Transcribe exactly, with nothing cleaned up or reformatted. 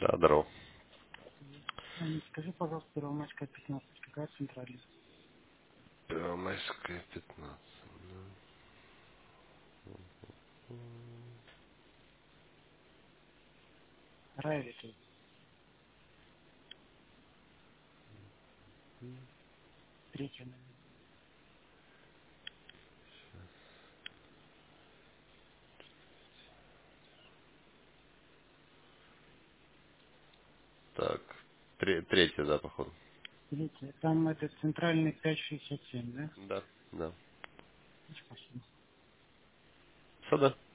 Да, здорово. М, Скажи, пожалуйста, Первомайская пятнадцать, какая центральная? Первомайская, пятнадцать. Райвит, третья, наверное. Так, тре- третья, да, походу. Третья. Там это центральный пять шестьдесят семь, да? Да, да. Спасибо. Все, да.